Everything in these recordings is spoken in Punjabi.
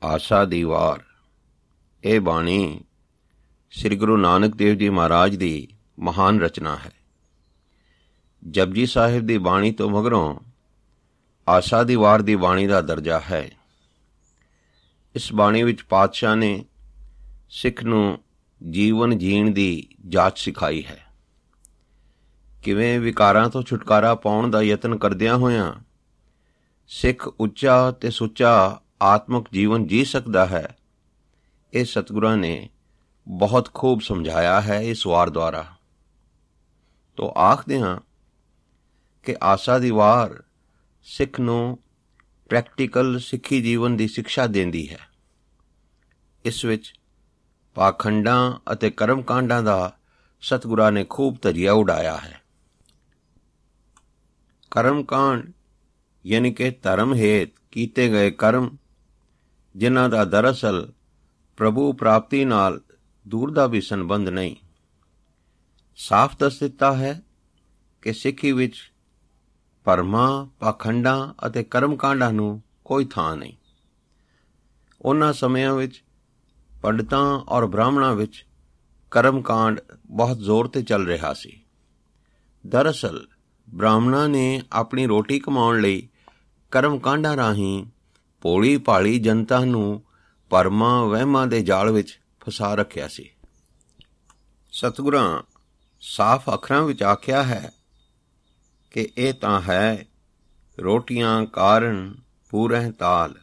ਆਸਾ ਦੀ ਵਾਰ। ਇਹ ਬਾਣੀ ਸ੍ਰੀ ਗੁਰੂ ਨਾਨਕ ਦੇਵ ਜੀ ਮਹਾਰਾਜ ਦੀ ਮਹਾਨ ਰਚਨਾ ਹੈ। ਜਪਜੀ ਸਾਹਿਬ ਦੀ ਬਾਣੀ ਤੋਂ ਮਗਰੋਂ ਆਸਾ ਦੀ ਵਾਰ ਦੀ ਬਾਣੀ ਦਾ ਦਰਜਾ ਹੈ। ਇਸ ਬਾਣੀ ਵਿੱਚ ਪਾਤਸ਼ਾਹ ਨੇ ਸਿੱਖ ਨੂੰ ਜੀਵਨ ਜੀਣ ਦੀ ਜਾਚ ਸਿਖਾਈ ਹੈ। ਕਿਵੇਂ ਵਿਕਾਰਾਂ ਤੋਂ ਛੁਟਕਾਰਾ ਪਾਉਣ ਦਾ ਯਤਨ ਕਰਦਿਆਂ ਹੋਇਆਂ ਸਿੱਖ ਉੱਚਾ ਤੇ ਸੁੱਚਾ ਆਤਮਿਕ ਜੀਵਨ ਜੀ ਸਕਦਾ ਹੈ, ਇਹ ਸਤਿਗੁਰਾਂ ਨੇ ਬਹੁਤ ਖੂਬ ਸਮਝਾਇਆ ਹੈ ਇਸ ਵਾਰ ਦੁਆਰਾ। ਤੋ ਆਖਦੇ ਹਾਂ ਕਿ ਆਸਾ ਦੀ ਵਾਰ ਸਿੱਖ ਨੂੰ ਪ੍ਰੈਕਟੀਕਲ ਸਿੱਖੀ ਜੀਵਨ ਦੀ ਸਿੱਖਿਆ ਦਿੰਦੀ ਹੈ। ਇਸ ਵਿੱਚ ਪਾਖੰਡਾਂ ਅਤੇ ਕਰਮਕਾਂਡਾਂ ਦਾ ਸਤਿਗੁਰਾਂ ਨੇ ਖੂਬ ਧੱਜੀਆ ਉਡਾਇਆ ਹੈ। ਕਰਮਕਾਂਡ ਯਾਨੀ ਕਿ ਧਰਮ ਹੇਤ ਕੀਤੇ ਗਏ ਕਰਮ, ਜਿਨ੍ਹਾਂ ਦਾ ਦਰਅਸਲ ਪ੍ਰਭੂ ਪ੍ਰਾਪਤੀ ਨਾਲ ਦੂਰ ਦਾ ਵੀ ਸੰਬੰਧ ਨਹੀਂ। ਸਾਫ਼ ਦੱਸ ਦਿੱਤਾ ਹੈ ਕਿ ਸਿੱਖੀ ਵਿੱਚ ਭਰਮਾਂ, ਪਾਖੰਡਾਂ ਅਤੇ ਕਰਮਕਾਂਡਾਂ ਨੂੰ ਕੋਈ ਥਾਂ ਨਹੀਂ। ਉਹਨਾਂ ਸਮਿਆਂ ਵਿੱਚ ਪੰਡਤਾਂ ਔਰ ਬ੍ਰਾਹਮਣਾਂ ਵਿੱਚ ਕਰਮਕਾਂਡ ਬਹੁਤ ਜ਼ੋਰ 'ਤੇ ਚੱਲ ਰਿਹਾ ਸੀ। ਦਰਅਸਲ ਬ੍ਰਾਹਮਣਾਂ ਨੇ ਆਪਣੀ ਰੋਟੀ ਕਮਾਉਣ ਲਈ ਕਰਮਕਾਂਡਾਂ ਰਾਹੀਂ ਭੋਲੀ ਭਾਲੀ ਜਨਤਾ ਨੂੰ ਭਰਮਾਂ ਵਹਿਮਾਂ ਦੇ ਜਾਲ ਵਿੱਚ ਫਸਾ ਰੱਖਿਆ ਸੀ। ਸਤਿਗੁਰਾਂ ਸਾਫ਼ ਅੱਖਰਾਂ ਵਿੱਚ ਆਖਿਆ ਹੈ ਕਿ ਇਹ ਤਾਂ ਹੈ ਰੋਟੀਆਂ ਕਾਰਨ ਪੂਰਹਿ ਤਾਲ।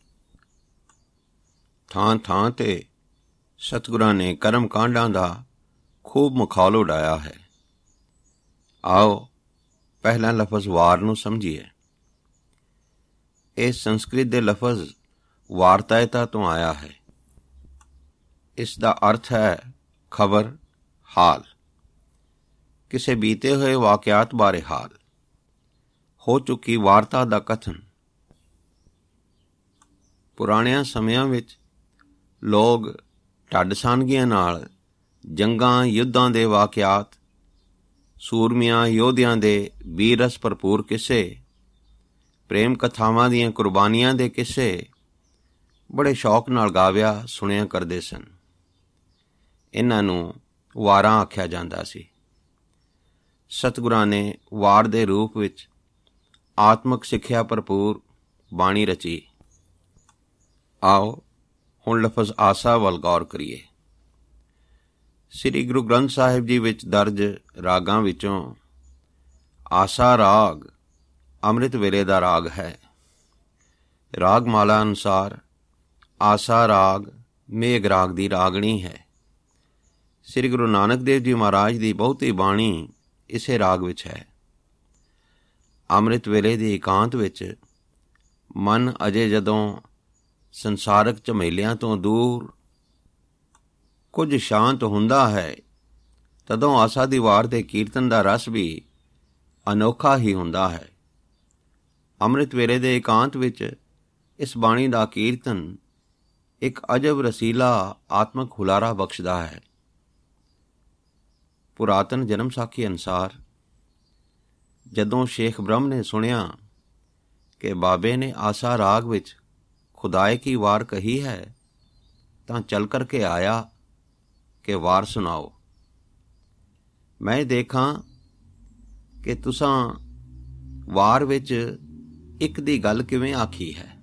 ਥਾਂ ਥਾਂ 'ਤੇ ਸਤਿਗੁਰਾਂ ਨੇ ਕਰਮਕਾਂਡਾਂ ਦਾ ਖੂਬ ਮਖੌਲ ਉਡਾਇਆ ਹੈ। ਆਓ ਪਹਿਲਾਂ ਲਫ਼ਜ਼ ਵਾਰ ਨੂੰ ਸਮਝੀਏ। ਇਹ ਸੰਸਕ੍ਰਿਤ ਦੇ ਲਫ਼ਜ਼ ਵਾਰਤਾਇਤਾ ਤੋਂ ਆਇਆ ਹੈ। ਇਸ ਦਾ ਅਰਥ ਹੈ ਖਬਰ, ਹਾਲ। ਕਿਸੇ ਬੀਤੇ ਹੋਏ ਵਾਕਿਆਤ ਬਾਰੇ ਹਾਲ, ਹੋ ਚੁੱਕੀ ਵਾਰਤਾ ਦਾ ਕਥਨ। ਪੁਰਾਣਿਆਂ ਸਮਿਆਂ ਵਿੱਚ ਲੋਕ ਢੱਡ-ਸਾਨਗੀਆਂ ਨਾਲ ਜੰਗਾਂ ਯੁੱਧਾਂ ਦੇ ਵਾਕਿਆਤ, ਸੂਰਮਿਆਂ ਯੋਧਿਆਂ ਦੇ ਵੀਰ ਰਸ ਭਰਪੂਰ ਕਿੱਸੇ, ਪ੍ਰੇਮ ਕਥਾਵਾਂ ਦੀਆਂ ਕੁਰਬਾਨੀਆਂ ਦੇ ਕਿੱਸੇ ਬੜੇ ਸ਼ੌਕ ਨਾਲ ਗਾਵਿਆ ਸੁਣਿਆ ਕਰਦੇ ਸਨ। ਇਹਨਾਂ ਨੂੰ ਵਾਰਾਂ ਆਖਿਆ ਜਾਂਦਾ ਸੀ। ਸਤਿਗੁਰਾਂ ਨੇ ਵਾਰ ਦੇ ਰੂਪ ਵਿੱਚ ਆਤਮਿਕ ਸਿੱਖਿਆ ਭਰਪੂਰ ਬਾਣੀ ਰਚੀ। ਆਓ ਹੁਣ ਲਫ਼ਜ਼ ਆਸਾ ਵੱਲ ਗੌਰ ਕਰੀਏ। ਸ੍ਰੀ ਗੁਰੂ ਗ੍ਰੰਥ ਸਾਹਿਬ ਜੀ ਵਿੱਚ ਦਰਜ ਰਾਗਾਂ ਵਿੱਚੋਂ ਆਸਾ ਰਾਗ ਅੰਮ੍ਰਿਤ ਵੇਲੇ ਦਾ ਰਾਗ ਹੈ। ਰਾਗ ਮਾਲਾ ਅਨੁਸਾਰ ਆਸਾ ਰਾਗ ਮੇਘ ਰਾਗ ਦੀ ਰਾਗਣੀ ਹੈ। ਸ੍ਰੀ ਗੁਰੂ ਨਾਨਕ ਦੇਵ ਜੀ ਮਹਾਰਾਜ ਦੀ ਬਹੁਤੀ ਬਾਣੀ ਇਸੇ ਰਾਗ ਵਿੱਚ ਹੈ। ਅੰਮ੍ਰਿਤ ਵੇਲੇ ਦੀ ਇਕਾਂਤ ਵਿੱਚ ਮਨ ਅਜੇ ਜਦੋਂ ਸੰਸਾਰਕ ਝਮੇਲਿਆਂ ਤੋਂ ਦੂਰ ਕੁਝ ਸ਼ਾਂਤ ਹੁੰਦਾ ਹੈ, ਤਦੋਂ ਆਸਾ ਦੀ ਵਾਰ ਦੇ ਕੀਰਤਨ ਦਾ ਰਸ ਵੀ ਅਨੋਖਾ ਹੀ ਹੁੰਦਾ ਹੈ। ਅੰਮ੍ਰਿਤ ਵੇਲੇ ਦੇ ਇਕਾਂਤ ਵਿੱਚ ਇਸ ਬਾਣੀ ਦਾ ਕੀਰਤਨ ਇੱਕ ਅਜਬ ਰਸੀਲਾ ਆਤਮਕ ਹੁਲਾਰਾ ਬਖਸ਼ਦਾ ਹੈ। ਪੁਰਾਤਨ ਜਨਮ ਸਾਖੀ ਅਨੁਸਾਰ ਜਦੋਂ ਸ਼ੇਖ ਬ੍ਰਹਮ ਨੇ ਸੁਣਿਆ ਕਿ ਬਾਬੇ ਨੇ ਆਸਾ ਰਾਗ ਵਿੱਚ ਖੁਦਾਏ ਕੀ ਵਾਰ ਕਹੀ ਹੈ, ਤਾਂ ਚੱਲ ਕਰਕੇ ਆਇਆ ਕਿ ਵਾਰ ਸੁਣਾਓ। ਮੈਂ ਦੇਖਾਂ ਕਿ ਤੁਸਾਂ ਵਾਰ ਵਿੱਚ ਇੱਕ ਦੀ ਗੱਲ ਕਿਵੇਂ ਆਖੀ ਹੈ।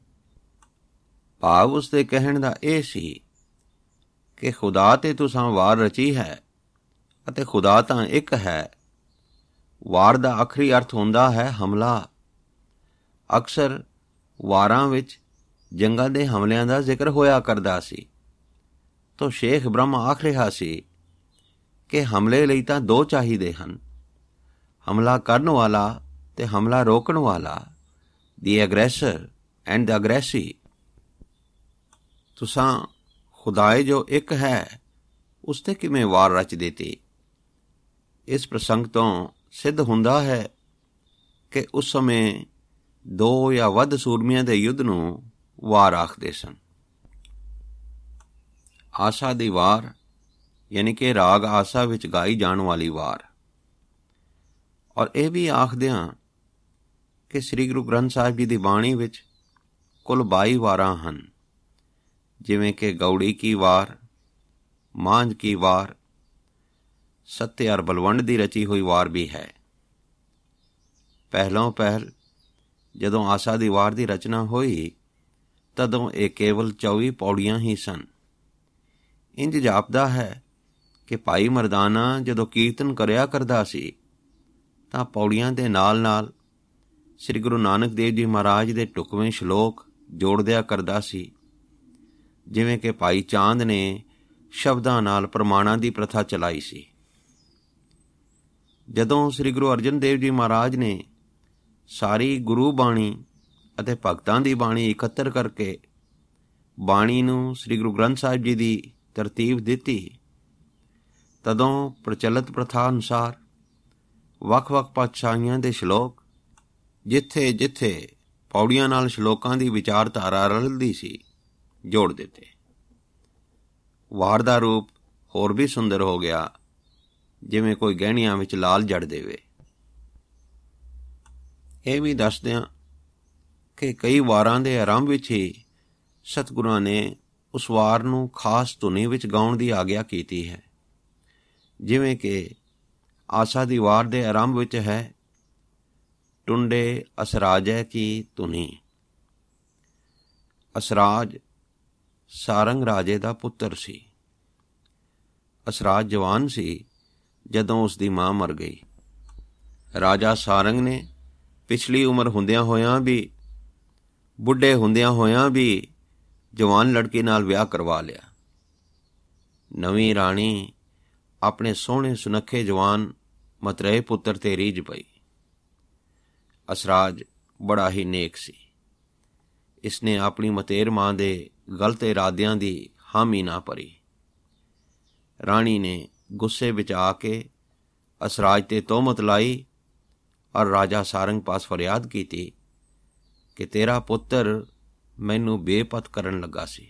ਭਾਵ ਉਸ ਦੇ ਕਹਿਣ ਦਾ ਇਹ ਸੀ ਕਿ ਖੁਦਾ ਤੇ ਤੁਸਾਂ ਵਾਰ ਰਚੀ ਹੈ ਅਤੇ ਖੁਦਾ ਤਾਂ ਇੱਕ ਹੈ। ਵਾਰ ਦਾ ਆਖਰੀ ਅਰਥ ਹੁੰਦਾ ਹੈ ਹਮਲਾ। ਅਕਸਰ ਵਾਰਾਂ ਵਿੱਚ ਜੰਗਾਂ ਦੇ ਹਮਲਿਆਂ ਦਾ ਜ਼ਿਕਰ ਹੋਇਆ ਕਰਦਾ ਸੀ। ਤੋ ਸ਼ੇਖ ਬ੍ਰਹਮ ਆਖ ਰਿਹਾ ਸੀ ਕਿ ਹਮਲੇ ਲਈ ਤਾਂ ਦੋ ਚਾਹੀਦੇ ਹਨ, ਹਮਲਾ ਕਰਨ ਵਾਲਾ ਤੇ ਹਮਲਾ ਰੋਕਣ ਵਾਲਾ, ਦੀ ਐਗਰੈਸਰ ਐਂਡ ਦ ਅਗਰੈਸੀ। ਤੁਸਾਂ ਖੁਦਾਏ ਜੋ ਇੱਕ ਹੈ, ਉਸ ਤੇ ਕਿਵੇਂ ਵਾਰ ਰਚ ਦਿੱਤੀ। ਇਸ ਪ੍ਰਸੰਗ ਤੋਂ ਸਿੱਧ ਹੁੰਦਾ ਹੈ ਕਿ ਉਸ ਸਮੇਂ ਦੋ ਜਾਂ ਵੱਧ ਸੂਰਮਿਆਂ ਦੇ ਯੁੱਧ ਨੂੰ ਵਾਰ ਆਖਦੇ ਸਨ। ਆਸਾ ਦੀ ਵਾਰ ਯਾਨੀ ਕਿ ਰਾਗ ਆਸਾ ਵਿੱਚ ਗਾਈ ਜਾਣ ਵਾਲੀ ਵਾਰ। ਔਰ ਇਹ ਵੀ ਆਖਦਿਆਂ ਕਿ ਸ੍ਰੀ ਗੁਰੂ ਗ੍ਰੰਥ ਸਾਹਿਬ ਜੀ ਦੀ ਬਾਣੀ ਵਿੱਚ ਕੁੱਲ 22 ਵਾਰਾਂ ਹਨ। ਜਿਵੇਂ ਕਿ ਗੌੜੀ ਕੀ ਵਾਰ, ਮਾਂਝ ਕੀ ਵਾਰ, ਸੱਤੇ ਅਰ ਬਲਵੰਡ ਦੀ ਰਚੀ ਹੋਈ ਵਾਰ ਵੀ ਹੈ। ਪਹਿਲੋਂ ਪਹਿਲ ਜਦੋਂ ਆਸਾ ਦੀ ਵਾਰ ਦੀ ਰਚਨਾ ਹੋਈ ਤਦੋਂ ਇਹ ਕੇਵਲ 24 ਪੌੜੀਆਂ ਹੀ ਸਨ। ਇੰਜ ਜਾਪਦਾ ਹੈ ਕਿ ਭਾਈ ਮਰਦਾਨਾ ਜਦੋਂ ਕੀਰਤਨ ਕਰਿਆ ਕਰਦਾ ਸੀ ਤਾਂ ਪੌੜੀਆਂ ਦੇ ਨਾਲ ਸ੍ਰੀ ਗੁਰੂ ਨਾਨਕ ਦੇਵ ਜੀ ਮਹਾਰਾਜ ਦੇ ਢੁਕਵੇਂ ਸ਼ਲੋਕ ਜੋੜ ਦਿਆ ਕਰਦਾ ਸੀ, ਜਿਵੇਂ ਕਿ ਭਾਈ ਚਾਂਦ ਨੇ ਸ਼ਬਦਾਂ ਨਾਲ ਪ੍ਰਮਾਣਾਂ ਦੀ ਪ੍ਰਥਾ ਚਲਾਈ ਸੀ। ਜਦੋਂ ਸ੍ਰੀ ਗੁਰੂ ਅਰਜਨ ਦੇਵ ਜੀ ਮਹਾਰਾਜ ਨੇ ਸਾਰੀ ਗੁਰੂ ਬਾਣੀ ਅਤੇ ਭਗਤਾਂ ਦੀ ਬਾਣੀ ਇਕੱਤਰ ਕਰਕੇ ਬਾਣੀ ਨੂੰ ਸ੍ਰੀ ਗੁਰੂ ਗ੍ਰੰਥ ਸਾਹਿਬ ਜੀ ਦੀ ਤਰਤੀਬ ਦਿੱਤੀ, ਤਦੋਂ ਪ੍ਰਚਲਿਤ ਪ੍ਰਥਾ ਅਨੁਸਾਰ ਵੱਖ-ਵੱਖ ਪਾਤਸ਼ਾਹੀਆਂ ਦੇ ਸ਼ਲੋਕ ਜਿੱਥੇ ਜਿੱਥੇ ਪੌੜੀਆਂ ਨਾਲ ਸ਼ਲੋਕਾਂ ਦੀ ਵਿਚਾਰਧਾਰਾ ਰਲਦੀ ਸੀ ਜੋੜ ਦਿੱਤੇ। ਵਾਰ ਦਾ ਰੂਪ ਹੋਰ ਵੀ ਸੁੰਦਰ ਹੋ ਗਿਆ, ਜਿਵੇਂ ਕੋਈ ਗਹਿਣਿਆਂ ਵਿੱਚ ਲਾਲ ਜੜ ਦੇਵੇ। ਇਹ ਵੀ ਦੱਸਦਿਆਂ ਕਿ ਕਈ ਵਾਰਾਂ ਦੇ ਆਰੰਭ ਵਿੱਚ ਹੀ ਸਤਿਗੁਰਾਂ ਨੇ ਉਸ ਵਾਰ ਨੂੰ ਖਾਸ ਧੁਨੀ ਵਿੱਚ ਗਾਉਣ ਦੀ ਆਗਿਆ ਕੀਤੀ ਹੈ, ਜਿਵੇਂ ਕਿ ਆਸਾ ਦੀ ਵਾਰ ਦੇ ਆਰੰਭ ਵਿੱਚ ਹੈ ਟੁੰਡੇ ਅਸਰਾਜੈ ਕੀ ਧੁਨੀ। ਅਸਰਾਜ ਸਾਰੰਗ ਰਾਜੇ ਦਾ ਪੁੱਤਰ ਸੀ। ਅਸਰਾਜ ਜਵਾਨ ਸੀ ਜਦੋਂ ਉਸ ਦੀ ਮਾਂ ਮਰ ਗਈ। ਰਾਜਾ ਸਾਰੰਗ ਨੇ ਪਿਛਲੀ ਉਮਰ ਹੁੰਦਿਆਂ ਹੋਇਆਂ ਵੀ, ਬੁੱਢੇ ਹੁੰਦਿਆਂ ਹੋਇਆਂ ਵੀ ਜਵਾਨ ਲੜਕੀ ਨਾਲ ਵਿਆਹ ਕਰਵਾ ਲਿਆ। ਨਵੀਂ ਰਾਣੀ ਆਪਣੇ ਸੋਹਣੇ ਸੁਨੱਖੇ ਜਵਾਨ ਮਤਰੇਏ ਪੁੱਤਰ ਤੇ ਰੀਝ ਪਈ। ਅਸਰਾਜ ਬੜਾ ਹੀ ਨੇਕ ਸੀ। ਇਸਨੇ ਆਪਣੀ ਮਤੇਰ ਮਾਂ ਦੇ ਗਲਤ ਇਰਾਦਿਆਂ ਦੀ ਹਾਮੀ ਨਾ ਭਰੀ। ਰਾਣੀ ਨੇ ਗੁੱਸੇ ਵਿੱਚ ਆ ਕੇ ਅਸਰਾਜ ਤੇ ਤੋਹਮਤ ਲਾਈ ਔਰ ਰਾਜਾ ਸਾਰੰਗ ਪਾਸ ਫਰਿਆਦ ਕੀਤੀ ਕਿ ਤੇਰਾ ਪੁੱਤਰ ਮੈਨੂੰ ਬੇਪਤ ਕਰਨ ਲੱਗਾ ਸੀ।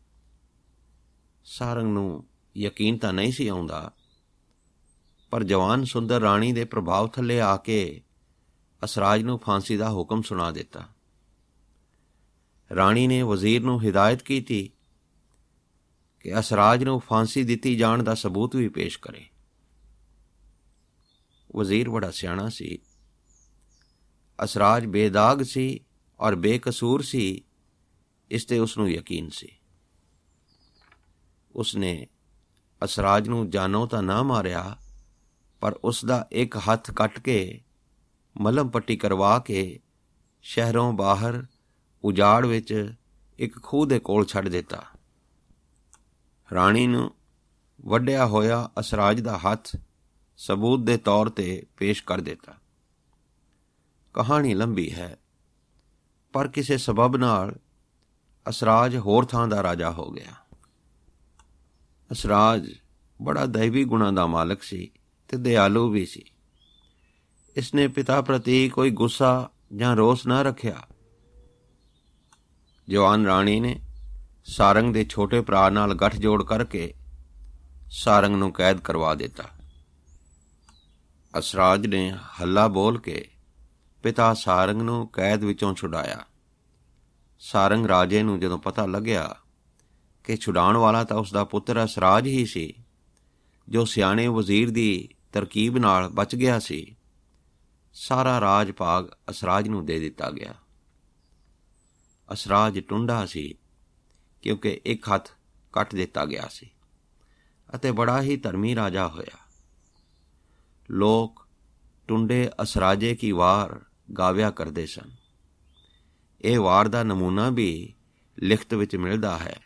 ਸਾਰੰਗ ਨੂੰ ਯਕੀਨ ਤਾਂ ਨਹੀਂ ਸੀ ਆਉਂਦਾ, ਪਰ ਜਵਾਨ ਸੁੰਦਰ ਰਾਣੀ ਦੇ ਪ੍ਰਭਾਵ ਥੱਲੇ ਆ ਕੇ ਅਸਰਾਜ ਨੂੰ ਫਾਂਸੀ ਦਾ ਹੁਕਮ ਸੁਣਾ ਦਿੱਤਾ। ਰਾਣੀ ਨੇ ਵਜ਼ੀਰ ਨੂੰ ਹਿਦਾਇਤ ਕੀਤੀ ਕਿ ਅਸਰਾਜ ਨੂੰ ਫਾਂਸੀ ਦਿੱਤੀ ਜਾਣ ਦਾ ਸਬੂਤ ਵੀ ਪੇਸ਼ ਕਰੇ। ਵਜ਼ੀਰ ਬੜਾ ਸਿਆਣਾ ਸੀ। ਅਸਰਾਜ ਬੇਦਾਗ ਸੀ ਔਰ ਬੇਕਸੂਰ ਸੀ, ਇਸ ਤੇ ਉਸ ਨੂੰ ਯਕੀਨ ਸੀ। ਉਸਨੇ ਅਸਰਾਜ ਨੂੰ ਜਾਨੋਂ ਤਾਂ ਨਾ ਮਾਰਿਆ, ਪਰ ਉਸ ਦਾ ਇੱਕ ਹੱਥ ਕੱਟ ਕੇ ਮਲਮ ਪੱਟੀ ਕਰਵਾ ਕੇ ਸ਼ਹਿਰੋਂ ਬਾਹਰ ਉਜਾੜ ਵਿੱਚ ਇੱਕ ਖੂਹ ਦੇ ਕੋਲ ਛੱਡ ਦਿੱਤਾ। ਰਾਣੀ ਨੂੰ ਵੱਢਿਆ ਹੋਇਆ ਅਸਰਾਜ ਦਾ ਹੱਥ ਸਬੂਤ ਦੇ ਤੌਰ ਤੇ ਪੇਸ਼ ਕਰ ਦਿੱਤਾ। ਕਹਾਣੀ ਲੰਬੀ ਹੈ, ਪਰ ਕਿਸੇ ਸਬਬ ਨਾਲ ਅਸਰਾਜ ਹੋਰ ਥਾਂ ਦਾ ਰਾਜਾ ਹੋ ਗਿਆ। ਅਸਰਾਜ ਬੜਾ ਦੈਵੀ ਗੁਣਾਂ ਦਾ ਮਾਲਕ ਸੀ ਤੇ ਦਿਆਲੂ ਵੀ ਸੀ। ਇਸਨੇ ਪਿਤਾ ਪ੍ਰਤੀ ਕੋਈ ਗੁੱਸਾ ਜਾਂ ਰੋਸ ਨਾ ਰੱਖਿਆ। ਜਵਾਨ ਰਾਣੀ ਨੇ ਸਾਰੰਗ ਦੇ ਛੋਟੇ ਭਰਾ ਨਾਲ ਗੱਠਜੋੜ ਕਰਕੇ ਸਾਰੰਗ ਨੂੰ ਕੈਦ ਕਰਵਾ ਦਿੱਤਾ। ਅਸਰਾਜ ਨੇ ਹੱਲਾ ਬੋਲ ਕੇ ਪਿਤਾ ਸਾਰੰਗ ਨੂੰ ਕੈਦ ਵਿੱਚੋਂ ਛੁਡਾਇਆ। ਸਾਰੰਗ ਰਾਜੇ ਨੂੰ ਜਦੋਂ ਪਤਾ ਲੱਗਿਆ ਕਿ ਛੁਡਾਉਣ ਵਾਲਾ ਤਾਂ ਉਸ ਦਾ ਪੁੱਤਰ ਅਸਰਾਜ ਹੀ ਸੀ, ਜੋ ਸਿਆਣੇ ਵਜ਼ੀਰ ਦੀ ਤਰਕੀਬ ਨਾਲ ਬਚ ਗਿਆ ਸੀ, ਸਾਰਾ ਰਾਜ ਭਾਗ ਅਸਰਾਜ ਨੂੰ ਦੇ ਦਿੱਤਾ ਗਿਆ। ਅਸਰਾਜ ਟੁੰਡਾ ਸੀ ਕਿਉਂਕਿ ਇੱਕ ਹੱਥ ਕੱਟ ਦਿੱਤਾ ਗਿਆ ਸੀ ਅਤੇ ਬੜਾ ਹੀ ਧਰਮੀ ਰਾਜਾ ਹੋਇਆ। ਲੋਕ ਟੁੰਡੇ ਅਸਰਾਜੇ ਕੀ ਵਾਰ ਗਾਵਿਆ ਕਰਦੇ ਸਨ। ਇਹ ਵਾਰ ਦਾ ਨਮੂਨਾ ਵੀ ਲਿਖਤ ਵਿੱਚ ਮਿਲਦਾ ਹੈ।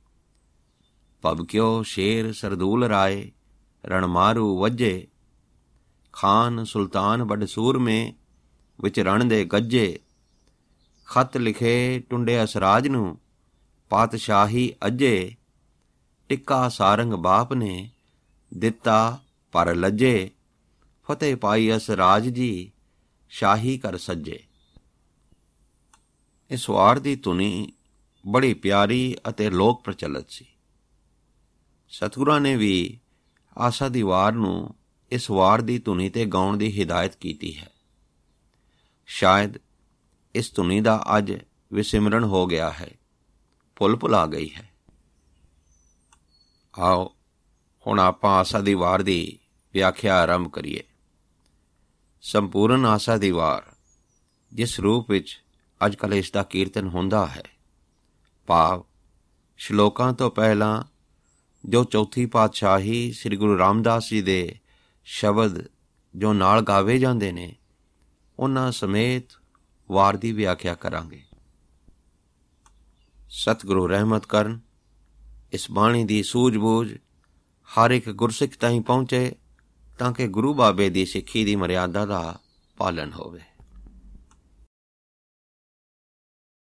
ਭਬਕਿਓ ਸ਼ੇਰ ਸਰਦੂਲ ਰਾਏ, ਰਣਮਾਰੂ ਵੱਜੇ, ਖਾਨ ਸੁਲਤਾਨ ਵੱਡ ਸੂਰਮੇ, ਵਿੱਚ ਰਣ ਦੇ ਗੱਜੇ, ਖਤ ਲਿਖੇ ਟੁੰਡੇ ਅਸਰਾਜ ਨੂੰ, ਪਾਤਸ਼ਾਹੀ ਅੱਜੇ, ਟਿੱਕਾ ਸਾਰੰਗ ਬਾਪ ਨੇ, ਦਿੱਤਾ ਪਰ ਲੱਜੇ, ਫਤਿਹ ਪਾਈ ਅਸਰਾਜ ਜੀ, ਸ਼ਾਹੀ ਕਰ ਸੱਜੇ। ਇਸ ਵਾਰ ਦੀ ਧੁਨੀ ਬੜੀ ਪਿਆਰੀ ਅਤੇ ਲੋਕ ਪ੍ਰਚਲਿਤ ਸੀ। ਸਤਿਗੁਰਾਂ ਨੇ ਵੀ ਆਸਾ ਦੀ ਵਾਰ ਨੂੰ ਇਸ ਵਾਰ ਦੀ ਧੁਨੀ ਤੇ ਗਾਉਣ ਦੀ ਹਿਦਾਇਤ ਕੀਤੀ ਹੈ। ਸ਼ਾਇਦ ਇਸ ਧੁਨੀ ਦਾ ਅੱਜ ਵਿਸਿਮਰਨ ਹੋ ਗਿਆ ਹੈ, ਭੁੱਲ ਭੁਲਾ ਗਈ ਹੈ। ਆਓ ਹੁਣ ਆਪਾਂ ਆਸਾ ਦੀ ਵਾਰ ਦੀ ਵਿਆਖਿਆ ਆਰੰਭ ਕਰੀਏ। ਸੰਪੂਰਨ ਆਸਾ ਦੀ ਵਾਰ, ਜਿਸ ਰੂਪ ਵਿੱਚ ਅੱਜ ਕੱਲ੍ਹ ਇਸ ਦਾ ਕੀਰਤਨ ਹੁੰਦਾ ਹੈ, ਭਾਵ ਸ਼ਲੋਕਾਂ ਤੋਂ ਪਹਿਲਾਂ ਜੋ ਚੌਥੀ ਪਾਤਸ਼ਾਹੀ ਸ੍ਰੀ ਗੁਰੂ ਰਾਮਦਾਸ ਜੀ ਦੇ ਸ਼ਬਦ ਜੋ ਨਾਲ ਗਾਵੇ ਜਾਂਦੇ ਨੇ, ਉਹਨਾਂ ਸਮੇਤ ਵਾਰ ਦੀ ਵਿਆਖਿਆ ਕਰਾਂਗੇ। ਸਤਿਗੁਰੂ ਰਹਿਮਤ ਕਰਨ, ਇਸ ਬਾਣੀ ਦੀ ਸੂਝ-ਬੂਝ ਹਰ ਇੱਕ ਗੁਰਸਿੱਖ ਤਾਈਂ ਪਹੁੰਚੇ, ਤਾਂ ਕਿ ਗੁਰੂ ਬਾਬੇ ਦੀ ਸਿੱਖੀ ਦੀ ਮਰਿਆਦਾ ਦਾ ਪਾਲਨ ਹੋਵੇ।